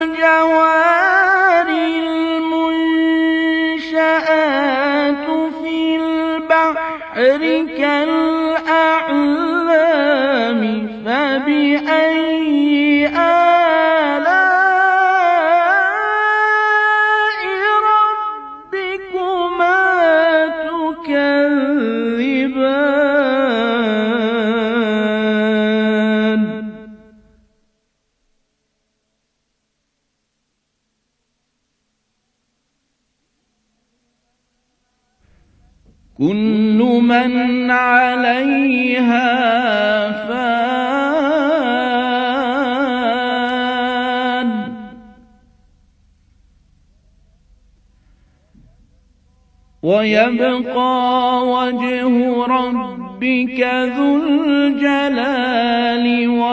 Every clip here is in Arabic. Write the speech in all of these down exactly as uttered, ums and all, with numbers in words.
والجوار المنشآت في البحر كالأعلام فبأي آلاء ربكما تكذبان كل من عليها فان ويبقى وجه ربك ذو الجلال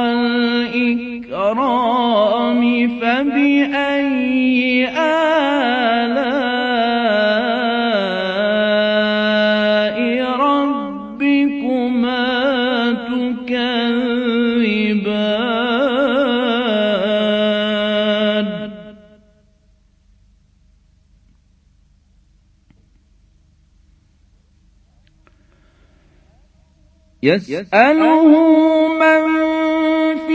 والإكرام فبأي آلاء ربكما تكذبان يسأله من في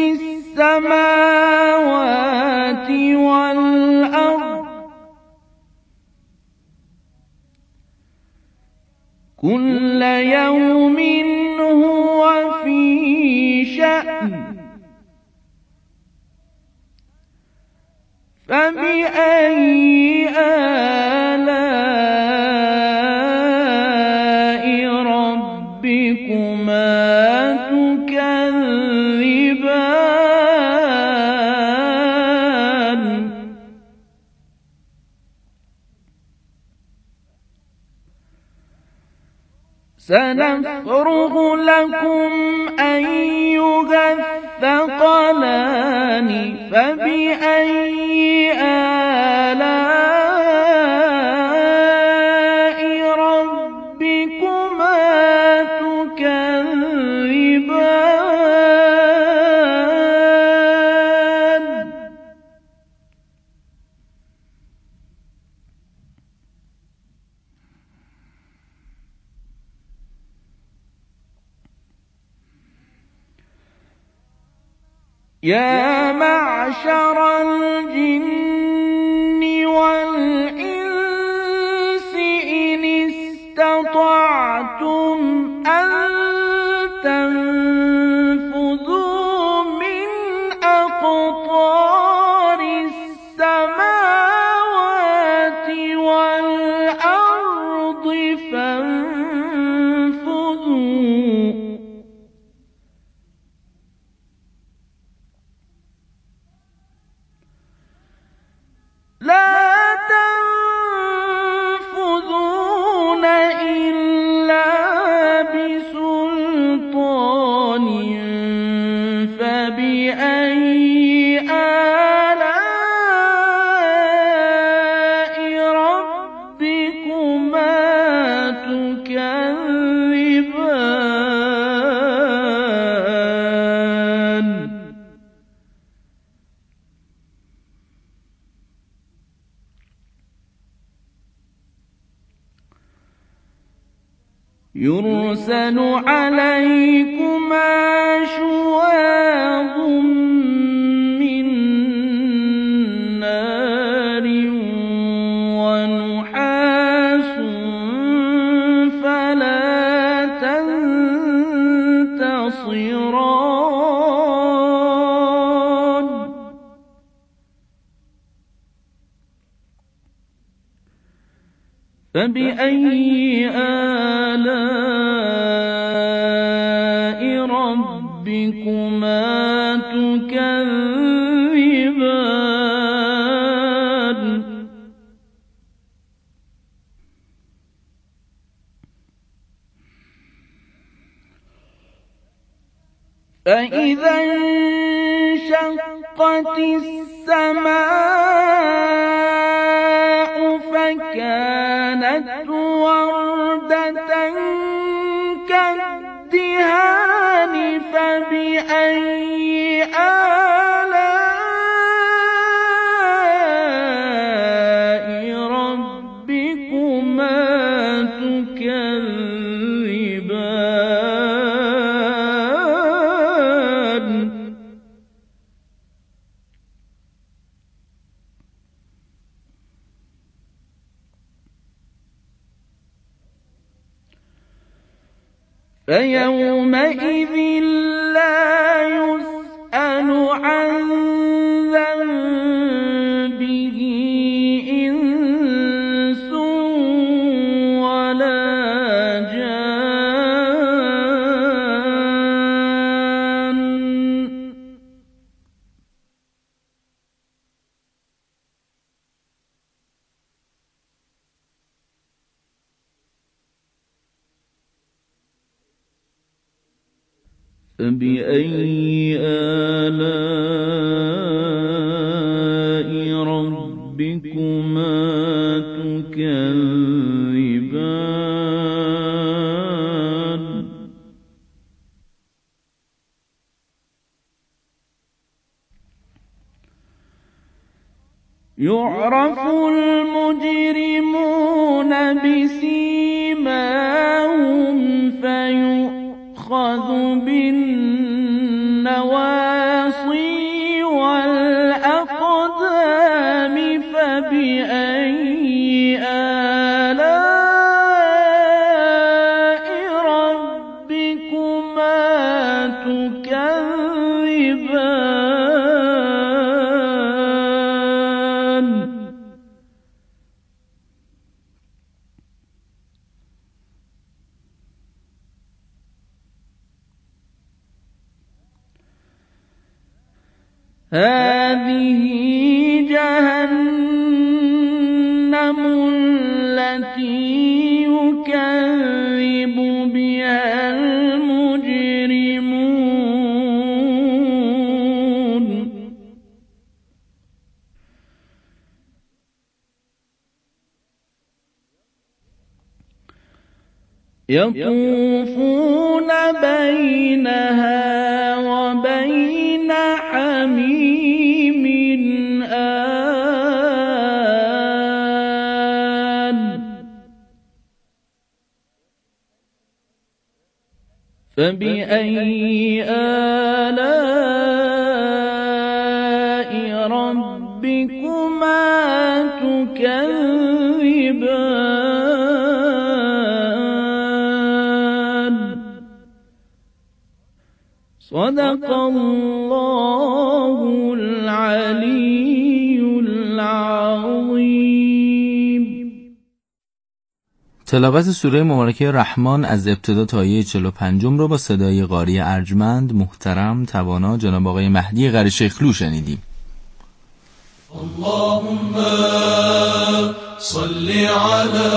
السماوات والأرض كل يوم هو في شأن فبأي آلاء ربكما تكذبان سنفرغ لكم أيها الثقلان فبأي آلاء ربكما تكذبان يا معشر الجن والإنس إن استطعتم أن تنفذوا من أقطار السماوات والأرض فانفذوا لا تنفذون إلا بسلطان فبأي آلاء ربكما تكذبان يرسل عليكما شواظ من نار ونحاس فلا تنتصران فبأي آلاء ربكما تكذبان فإذا انشقت السماء فكانت وردة كالدهان فبأي آلاء فيومئذ لا يسأل عن ذنبه إنس ولا جان. فبأي آلاء ربكما تكذبان. يعرف المجرمون بسيماهم فيؤخذ بالنواصي والأقدام. فبأي آلاء ربكما تكذبان. هذه جهنم التي يكذب بها المجرمون. يطوفون بينها وبين حميم آن. فبأي آلاء ربكما تكذبان. صدق الله العلي العظيم. تلاوت سوره مبارکه رحمان از ابتدا تا آیه چهل و پنج رو با صدای قاری ارجمند محترم توانا جناب آقای مهدی قریشیخلو شنیدیم. اللهم صل على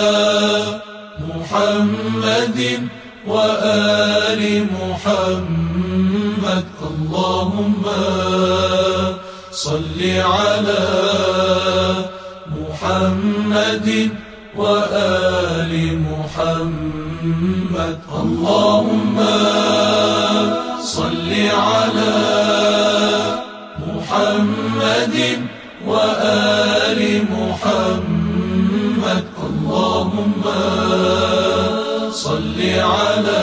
محمد و آل محمد. اللهم صل على محمد و آل محمد. اللهم صل على محمد و آل محمد. اللهم صل على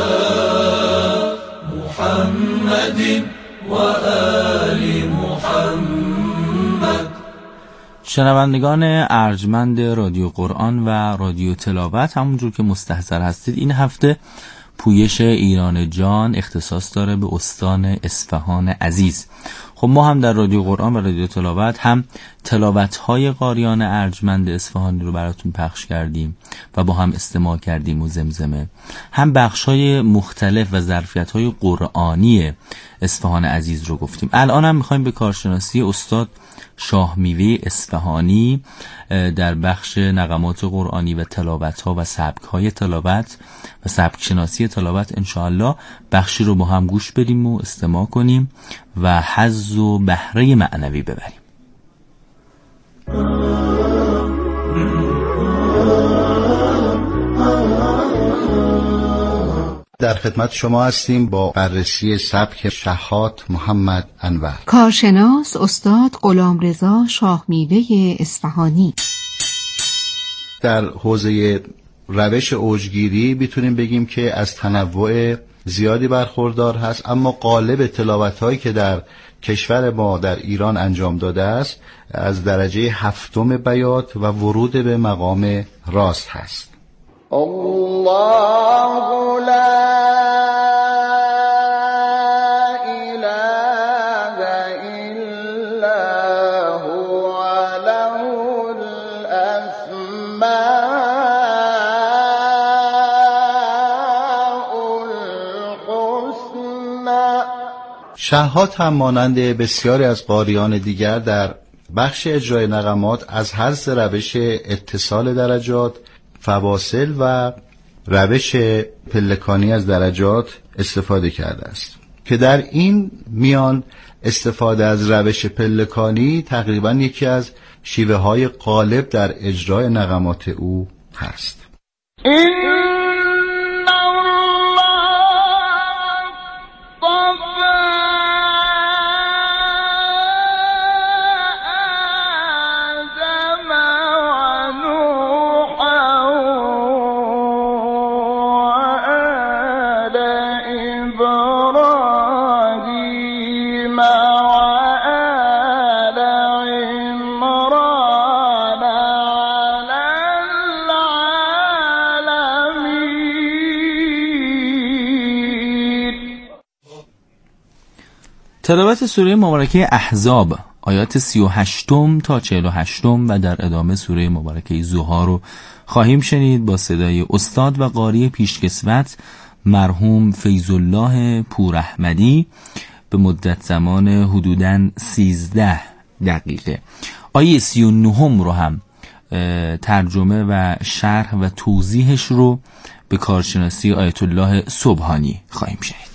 محمد و آل محمد. شنوندگان ارجمند رادیو قرآن و رادیو تلاوت، همونجور که مستحضر هستید این هفته پویش ایران جان اختصاص داره به استان اصفهان عزیز. خب ما هم در رادیو قرآن و رادیو تلاوت هم تلاوت‌های قاریان ارجمند اصفهانی رو براتون پخش کردیم و با هم استماع کردیم و زمزمه، هم بخش‌های مختلف و ظرفیت‌های قرآنی اصفهان عزیز رو گفتیم. الان هم می‌خوایم به کارشناسی استاد شاه میوه اصفهانی در بخش نغمات قرآنی و تلاوت‌ها و سبک‌های تلاوت و سبک شناسی تلاوت انشاءالله بخشی رو با هم گوش بدیم و استماع کنیم و حظ و بهره معنوی ببریم. در خدمت شما هستیم با بررسی سبک شهات محمد انور. کارشناس استاد غلامرضا شاه میوه اصفهانی. در حوزه روش اوجگیری میتونیم بگیم که از تنوع زیادی برخوردار هست، اما قالب تلاوت‌هایی که در کشور ما در ایران انجام داده است از درجه هفتم بیات و ورود به مقام راست هست. الله لا إله إلا هو له الأسماء الحسنى. شهاد هم مانند بسیاری از قاریان دیگر در بخش اجرای نغمات از هر سه روش اتصال درجات، فواصل و روش پلکانی از درجات استفاده کرده است که در این میان استفاده از روش پلکانی تقریبا یکی از شیوه های غالب در اجرای نغمات او هست. تلاوت سوره مبارکه احزاب آیات سی و هشتم تا چهل و هشتم و در ادامه سوره مبارکه ضحی رو خواهیم شنید با صدای استاد و قاری پیشکسوت مرحوم فیض الله پوراحمدی به مدت زمان حدوداً سیزده دقیقه. آیه سی و نهم رو هم ترجمه و شرح و توضیحش رو به کارشناسی آیت الله سبحانی خواهیم شنید.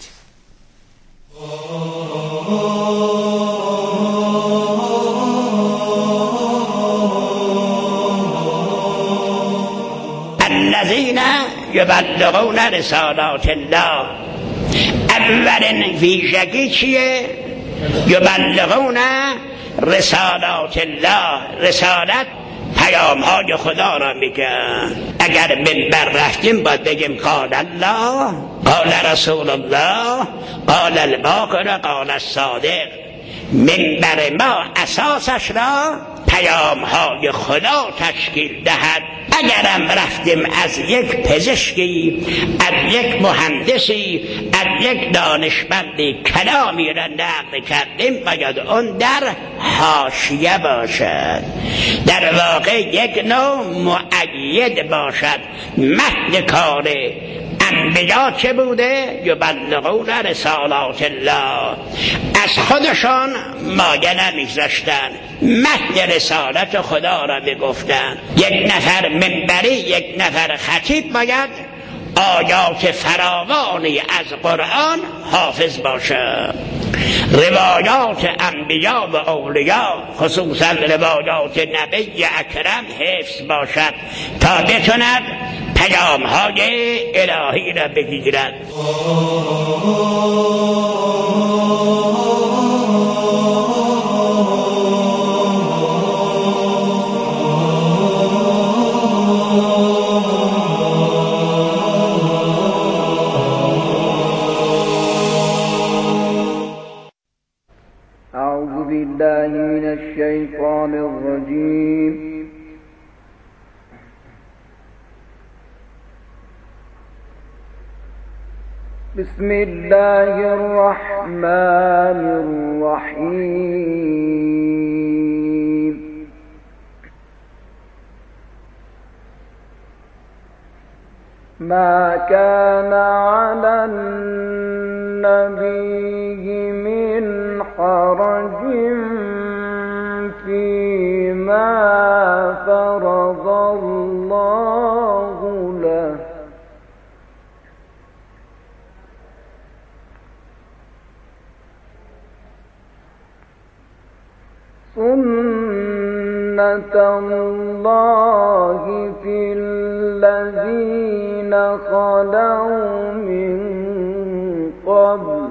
الذين يبلغون رسالات الله. اولین ویژگی چیه؟ یبلغون رسالات الله. رسالت پیام های خدا را میگن. اگر منبر رفتیم باید بگیم قال الله، قال رسول الله، قال الباقر، قال الصادق. منبر ما اساسش را پیام های خدا تشکیل دهد. اگرم رفتیم از یک پزشکی، از یک مهندسی، از یک دانشمندی کلامی را نقل کردیم باید اون در حاشیه باشد، در واقع یک نوع مؤید باشد. متن کار انبیا چه بوده؟ یبلغون رسالات الله. از خودشان مایه نمیگذاشتن، متن رسالت خدا را میگفتن. یک نفر منبری، یک نفر خطیب باید آیات فراوانی از قرآن حافظ باشد. روایات انبیا و اولیاء، خصوصا روایات نبی اکرم حفظ باشد تا بتوند پیام های الهی را بگیرد. أعوذ بالله من الشيطان الرجيم. بسم الله الرحمن الرحيم. ما كان على النبي من حرج فيما فرض الله له، سنة الله في الذين خلوا من قبل،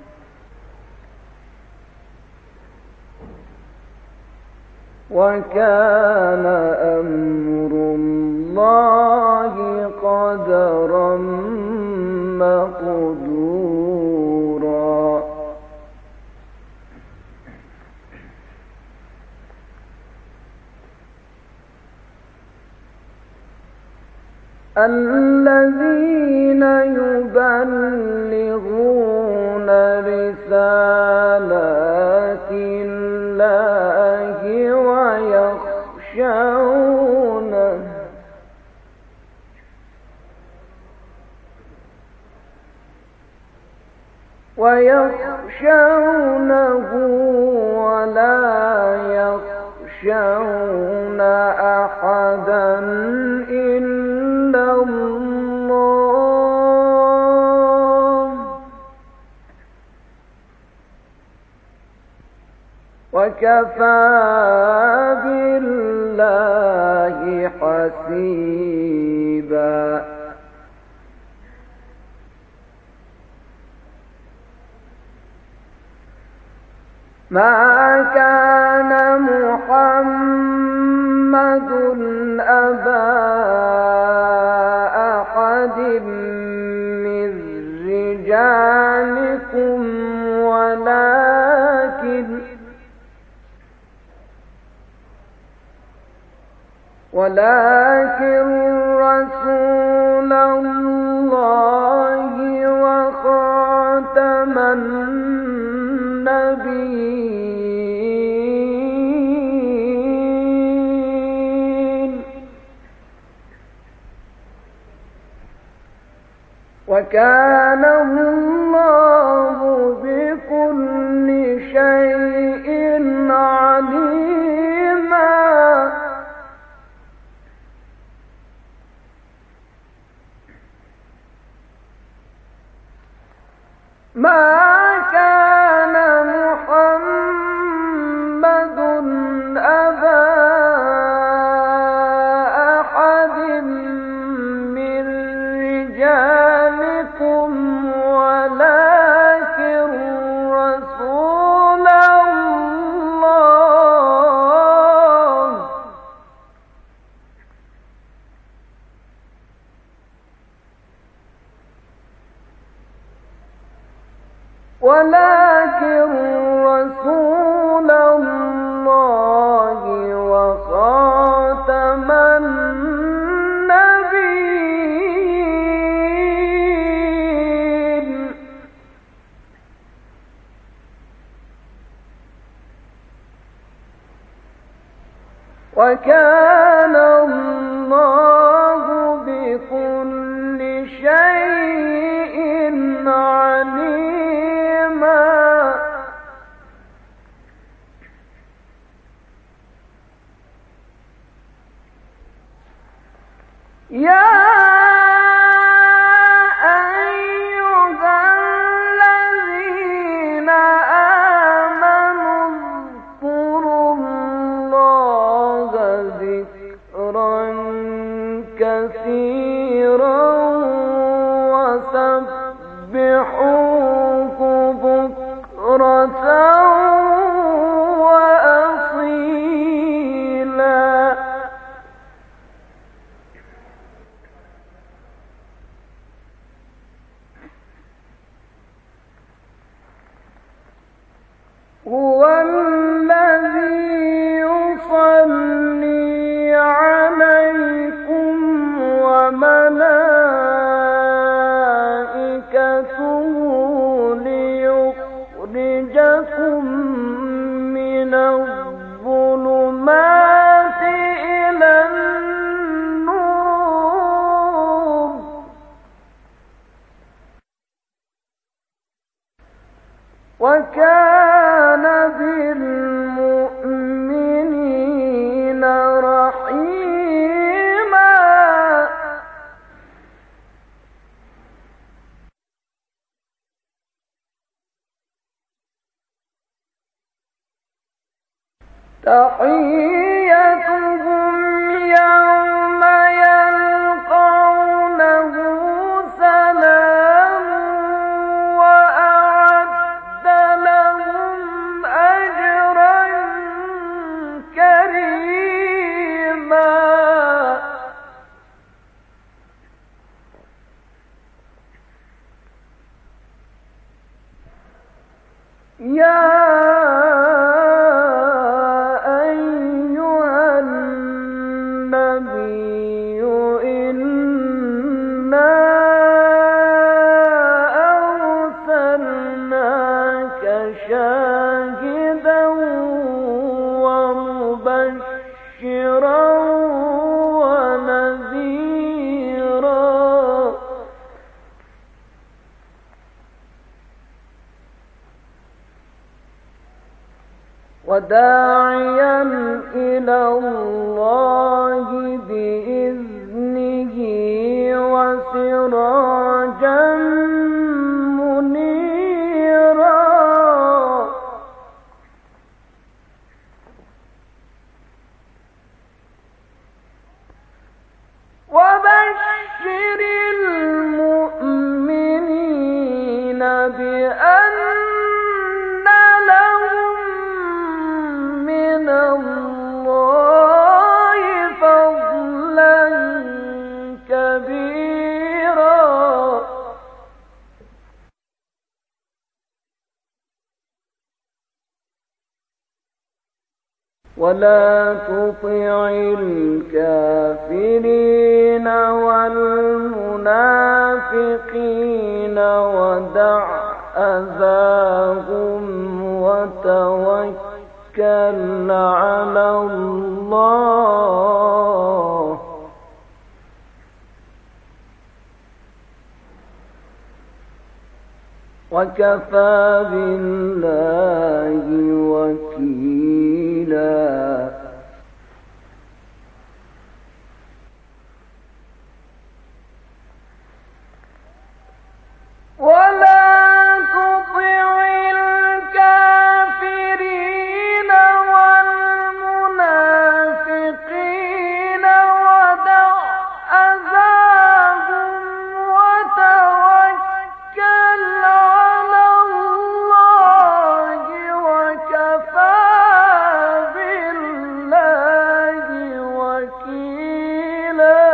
وكان أمر الله قدرا مقدورا. الذين يبلغون رسالات الله ويخشونه ويخشونه ولا يخشون أحدا إلا الله وكفى بالله حسيبا. ما كان محمد أبا أحد من رجالكم ولكن ولكن رسول الله وخاتم النبيين وكان الله بكل شيء عليما. ما كان محمد أبا أحد من رجالكم ولكن رسول الله ولكن رسول الله وخاتم النبيين وكان الله بكل شيء عليما. يا أيها الذين آمنوا اذكروا الله ذكرا كثيرا وسبحوه بكرة وأصيلا. هو الذي يصلي عليكم وملائكته ليخرجكم من الظلمات إلى النور وكان بالمؤمنين رحيما. تحيتهم يوم يلقونه سلام وأعد لهم أجرا كريما. يا أيها وداعيا إلى الله بإذنه وسراجا منيرا وبشر المؤمنين بأن لهم من الله فضلا كبيرا ولا تطع الكافرين والمنافقين ودع أذاهم وتوكل على الله وكفى بالله وكيلا ولا تطع الكافرين والمنافقين ودع أذاهم وتوكل على الله وكفى بالله وكيلا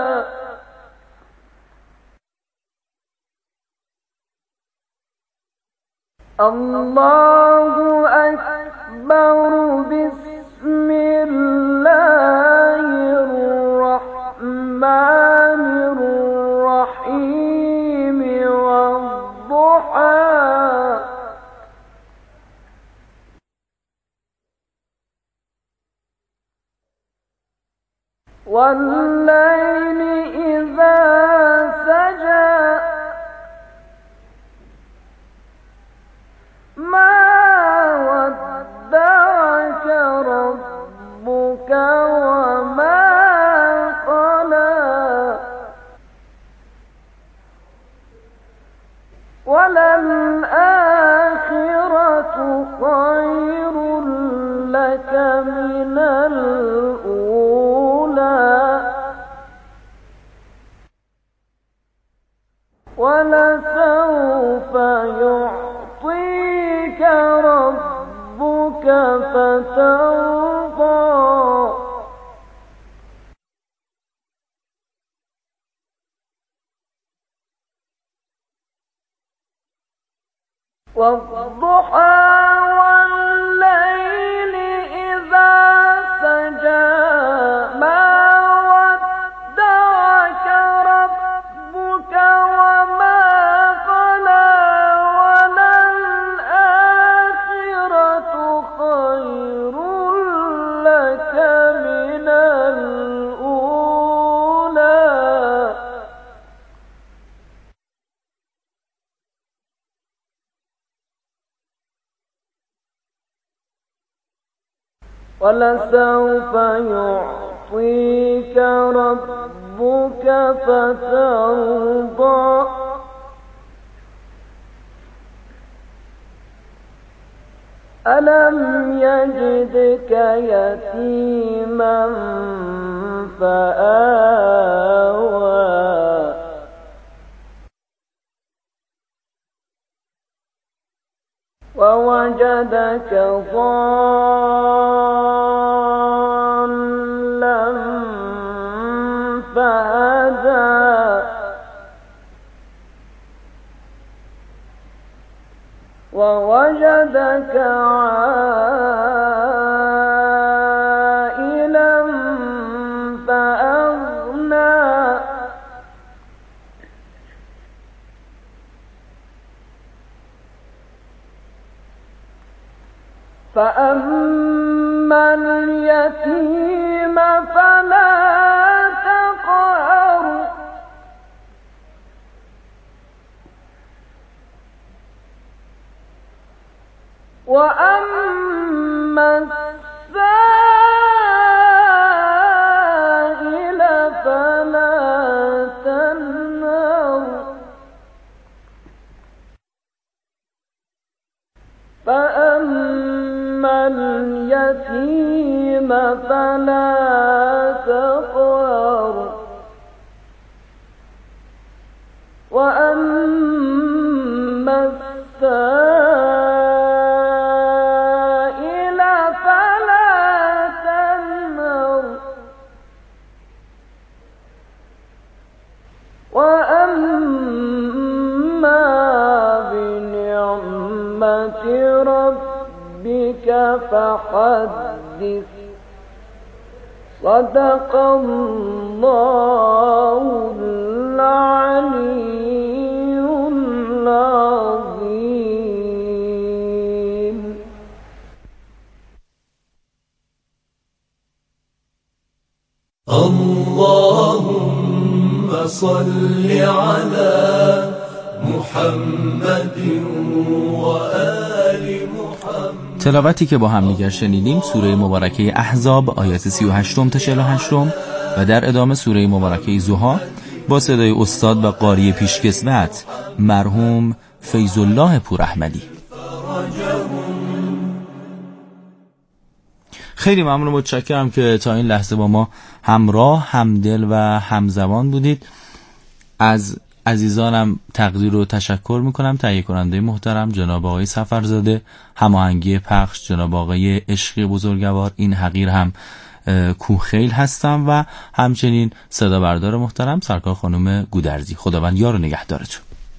الله أكبر بسم الله الرحمن الرحيم والضحى والليل إذا سجى ما ودعك ربك وما قلى وللآخرة خير لك من الأولى ولسوف يعطيك ربك فترضى والضحى والليل إذا سجى ما ودعك ربك وما قلى وللآخرة خير لك من الأولى ولسوف يعطيك ربك فترضى ألم يجدك يتيما فآوى ووجدك ضالا فهدى ووجدك عائلا فأغنى فأما اليتيم فلا تقهر وأما فلا تقهر وأما السائل فلا تنهر وأما بنعمة ربك فحدث صدق الله العلي العظيم. اللهم صل على محمد و آل محمد. تلاوتی که با هم دیگر شنیدیم سوره مبارکه احزاب آیات سی و هشت تا چهل و هشت و در ادامه سوره مبارکه ضحی با صدای استاد و قاری پیشکسوت مرحوم فیض الله پوراحمدی. خیلی ممنون و متشکرم که تا این لحظه با ما همراه، همدل و همزبان بودید. از عزیزانم تقدیر و تشکر میکنم. تهیه کننده محترم جناب آقای سفرزاده، هماهنگی پخش جناب آقای عشقی بزرگوار، این حقیر هم کوخیل هستم و همچنین صدا بردار محترم سرکار خانم گودرزی. خداوند یار و نگهدارتون.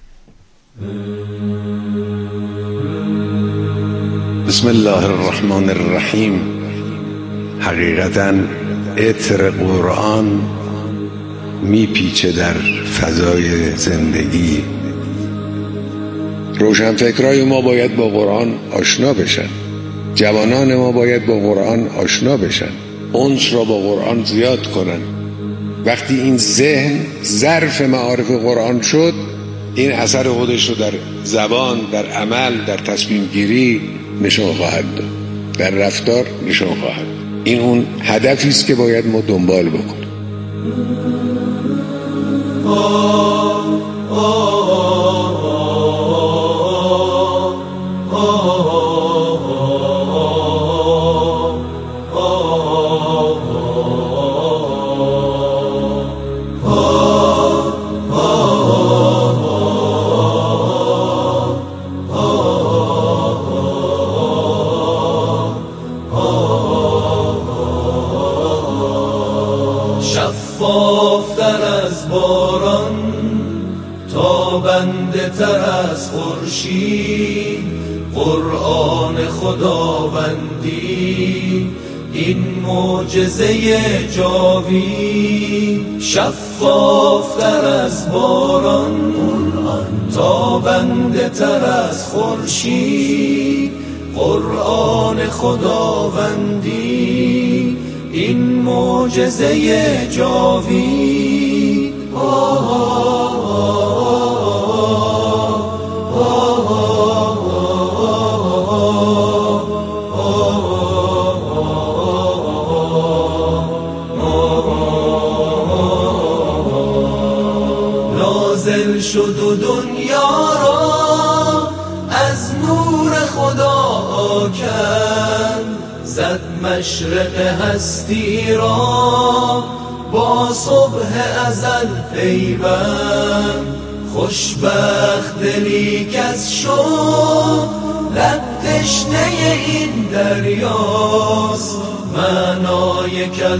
بسم الله الرحمن الرحیم. حقیقتاً عطر قرآن میپیچه در فضای زندگی. روشنفکرای ما باید با قرآن آشنا بشن، جوانان ما باید با قرآن آشنا بشن، انس را با قرآن زیاد کنن. وقتی این ذهن ظرف معارف قرآن شد، این اثر خودش رو در زبان، در عمل، در تصمیم گیری نشان خواهد داد، در رفتار نشان خواهد. این اون هدفی است که باید ما دنبال بکنیم. شفافتر از باران، تابنده تر از خورشید، قرآن خداوندی این معجزه جاوید. شفافتر از باران، تابنده تر از خورشید، قرآن خداوندی این معجزه جاوید. آه آه آه نازل شد و دنیا را از نور خدا کرد، زد مشرق هستی را با صبح ازل پیوند. خوشبخت دلی کز شد لب تشنه این دریاست، معنای کلام